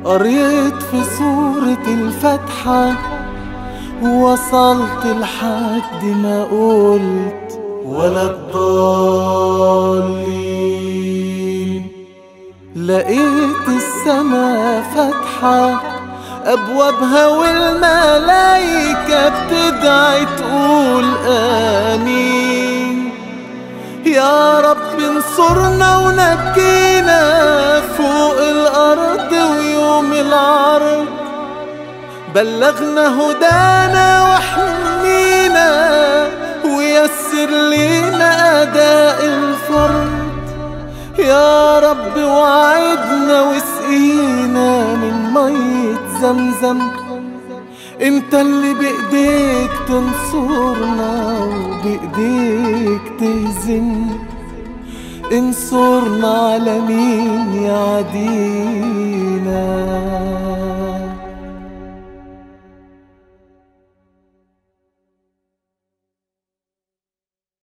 قريت في سورة الفاتحة ووصلت لحد ما قلت ولا الضالين. لقيت السما فاتحة أبوابها والملايكة بتدعي تقول آمين. يا رب انصرنا ونجينا فوق الأرض ويوم العرض، بلغنا هدانا واحمينا ويسر لينا أداء الفرض. يا رب وعدنا واسقينا من مية زمزم، انت اللي بإيديك تنصرنا وبإيديك تهزم. انصرنا على مين يعدينا.